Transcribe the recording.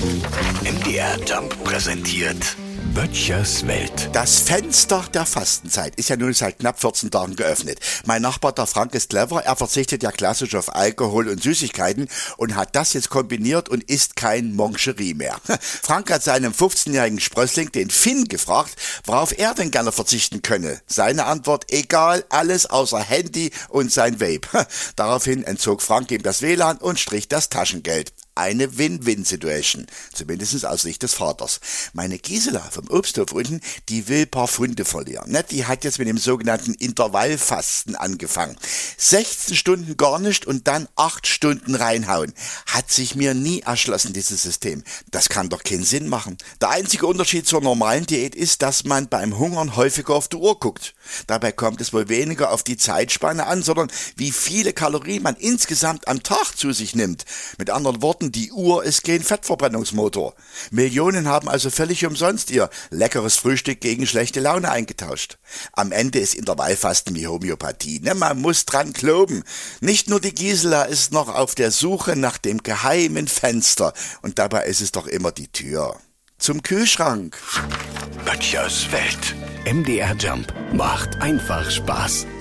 MDR Jump präsentiert Böttchers Welt. Das Fenster der Fastenzeit ist ja nun seit knapp 14 Tagen geöffnet. Mein Nachbar, der Frank, ist clever. Er verzichtet ja klassisch auf Alkohol und Süßigkeiten und hat das jetzt kombiniert und isst kein Moncherie mehr. Frank hat seinem 15-jährigen Sprössling, den Finn, gefragt, worauf er denn gerne verzichten könne. Seine Antwort: egal, alles außer Handy und sein Vape. Daraufhin entzog Frank ihm das WLAN und strich das Taschengeld. Eine Win-Win-Situation, zumindest aus Sicht des Vaters. Meine Gisela vom Obsthof unten, die will ein paar Pfunde verlieren. Die hat jetzt mit dem sogenannten Intervallfasten angefangen. 16 Stunden gar nicht und dann 8 Stunden reinhauen. Hat sich mir nie erschlossen, dieses System. Das kann doch keinen Sinn machen. Der einzige Unterschied zur normalen Diät ist, dass man beim Hungern häufiger auf die Uhr guckt. Dabei kommt es wohl weniger auf die Zeitspanne an, sondern wie viele Kalorien man insgesamt am Tag zu sich nimmt. Mit anderen Worten, die Uhr ist kein Fettverbrennungsmotor. Millionen haben also völlig umsonst ihr leckeres Frühstück gegen schlechte Laune eingetauscht. Am Ende ist Intervallfasten wie Homöopathie. Man muss dran glauben. Nicht nur die Gisela ist noch auf der Suche nach dem geheimen Fenster. Und dabei ist es doch immer die Tür zum Kühlschrank. Böttchers Welt. MDR Jump macht einfach Spaß.